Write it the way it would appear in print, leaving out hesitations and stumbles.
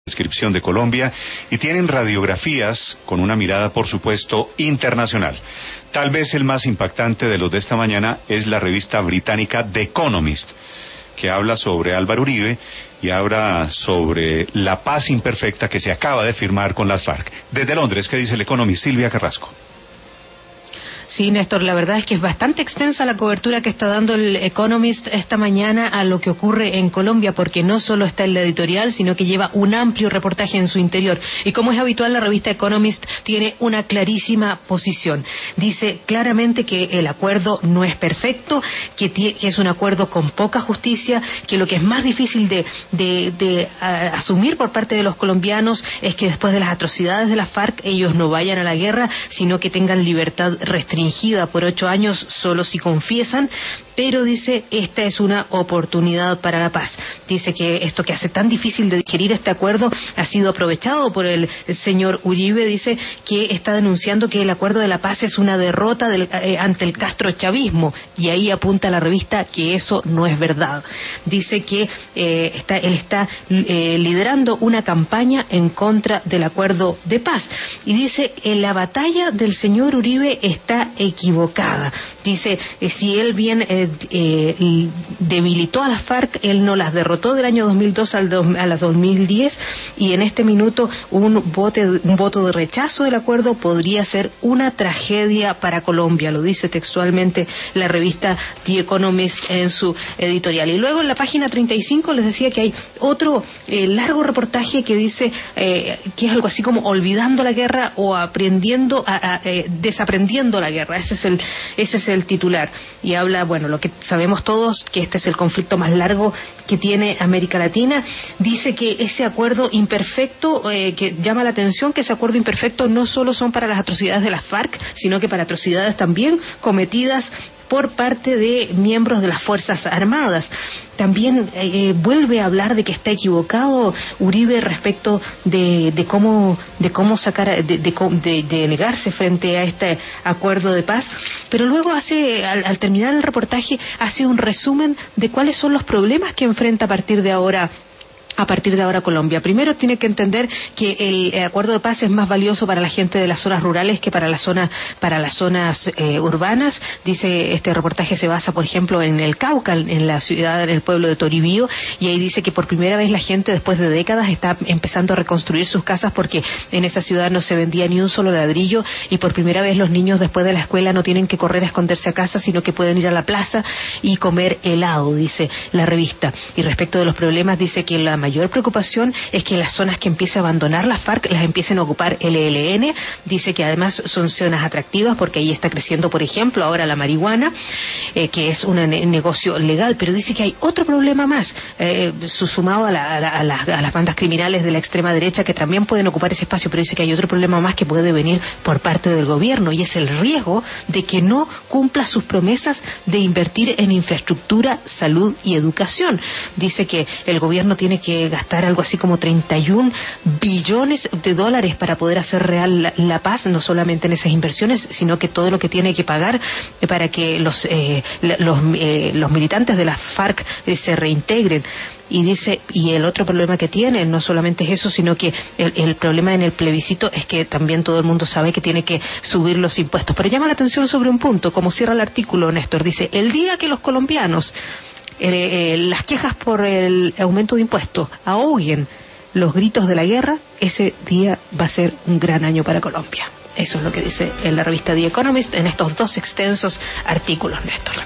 Descripción de Colombia y tienen radiografías con una mirada, por supuesto, internacional. Tal vez el más impactante de los de esta mañana es la revista británica The Economist, que habla sobre Álvaro Uribe y habla sobre la paz imperfecta que se acaba de firmar con las FARC. Desde Londres, ¿qué dice el Economist? Silvia Carrasco. Sí, Néstor, la verdad es que es bastante extensa la cobertura que está dando el Economist esta mañana a lo que ocurre en Colombia, porque no solo está en la editorial, sino que lleva un amplio reportaje en su interior. Y como es habitual, la revista Economist tiene una clarísima posición. Dice claramente que el acuerdo no es perfecto, que es un acuerdo con poca justicia, que lo que es más difícil de asumir por parte de los colombianos es que después de las atrocidades de la FARC ellos no vayan a la guerra, sino que tengan libertad restringida por 8 años solo si confiesan, pero dice, esta es una oportunidad para la paz. Dice que esto que hace tan difícil de digerir este acuerdo ha sido aprovechado por el señor Uribe. Dice que está denunciando que el acuerdo de la paz es una derrota ante el castrochavismo, y ahí apunta la revista que eso no es verdad. Dice que él está liderando una campaña en contra del acuerdo de paz, y dice, la batalla del señor Uribe está equivocada. Dice, si él bien debilitó a las FARC, él no las derrotó del año 2002 a la 2010, y en este minuto un voto de rechazo del acuerdo podría ser una tragedia para Colombia, lo dice textualmente la revista The Economist en su editorial. Y luego en la página 35 les decía que hay otro largo reportaje que dice que es algo así como olvidando la guerra o desaprendiendo la guerra. Ese es el titular, y habla, bueno, lo que sabemos todos, que este es el conflicto más largo que tiene América Latina. Dice que ese acuerdo imperfecto, que llama la atención que ese acuerdo imperfecto no solo son para las atrocidades de las FARC, sino que para atrocidades también cometidas por parte de miembros de las Fuerzas Armadas. También vuelve a hablar de que está equivocado Uribe respecto de cómo negarse frente a este acuerdo de paz, pero luego al terminar el reportaje hace un resumen de cuáles son los problemas que enfrenta a partir de ahora Colombia. Primero tiene que entender que el acuerdo de paz es más valioso para la gente de las zonas rurales que para las zonas urbanas. Dice, este reportaje se basa, por ejemplo, en el Cauca, en el pueblo de Toribío, y ahí dice que por primera vez la gente, después de décadas, está empezando a reconstruir sus casas porque en esa ciudad no se vendía ni un solo ladrillo, y por primera vez los niños después de la escuela no tienen que correr a esconderse a casa, sino que pueden ir a la plaza y comer helado, dice la revista. Y respecto de los problemas, dice que la mayor preocupación es que las zonas que empiece a abandonar la FARC las empiecen a ocupar el ELN. Dice que además son zonas atractivas porque ahí está creciendo, por ejemplo, ahora la marihuana, que es un negocio legal, pero dice que hay otro problema más, sumado a las bandas criminales de la extrema derecha que también pueden ocupar ese espacio, pero dice que hay otro problema más que puede venir por parte del gobierno, y es el riesgo de que no cumpla sus promesas de invertir en infraestructura, salud y educación. Dice que el gobierno tiene que gastar algo así como 31 billones de dólares para poder hacer real la paz, no solamente en esas inversiones, sino que todo lo que tiene que pagar para que los militantes de la FARC se reintegren. Y dice, y el otro problema que tiene no solamente es eso, sino que el problema en el plebiscito es que también todo el mundo sabe que tiene que subir los impuestos. Pero llama la atención sobre un punto, como cierra el artículo, Néstor, dice, el día que los colombianos las quejas por el aumento de impuestos ahoguen los gritos de la guerra, ese día va a ser un gran año para Colombia. Eso es lo que dice en la revista The Economist en estos dos extensos artículos, Néstor.